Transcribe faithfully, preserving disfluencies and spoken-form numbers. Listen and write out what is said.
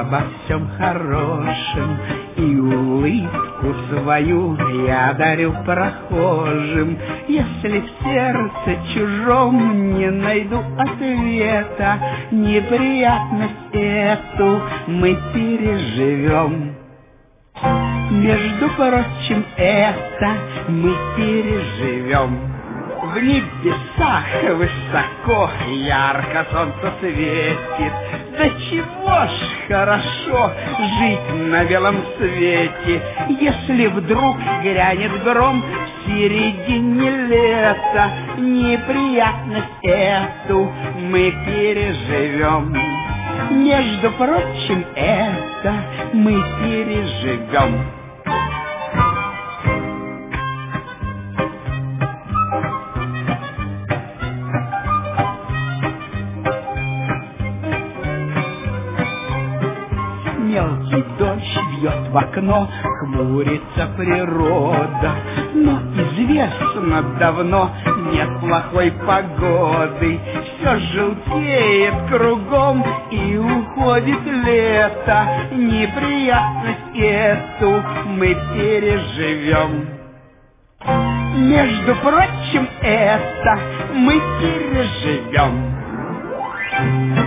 обо всем хорошем, и улыбку свою я дарю прохожим. Если в сердце чужом не найду ответа, неприятность эту мы переживем. Между прочим, это мы переживем. В небесах высоко ярко солнце светит. Да чего ж хорошо жить на белом свете, если вдруг грянет гром в середине лета. Неприятность эту мы переживем. Между прочим, это мы переживем. Мелкий дождь бьет в окно, хмурится природа, но известно давно, нет плохой погоды. Все желтеет кругом и уходит лето. Неприятность эту мы переживем. Между прочим, это мы переживем.